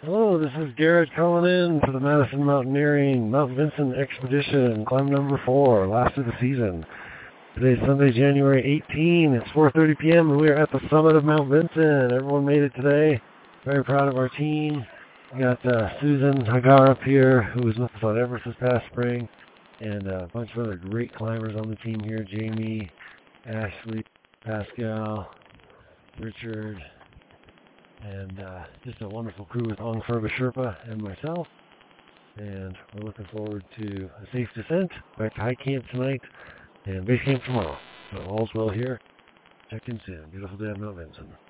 Hello, this is Garrett calling in for the Madison Mountaineering Mount Vincent Expedition, climb number 4, last of the season. Today's Sunday, January 18. It's 4:30 p.m. and we are at the summit of Mount Vincent. Everyone made it today. Very proud of our team. We got Susan Hagar up here, who was with us on Everest this past spring, and a bunch of other great climbers on the team here. Jamie, Ashley, Pascal, Richard, and just a wonderful crew with Ong Furba Sherpa and myself. And we're looking forward to a safe descent back to high camp tonight and base camp tomorrow. So all's well here. Check in soon. Beautiful day on Mount Vincent.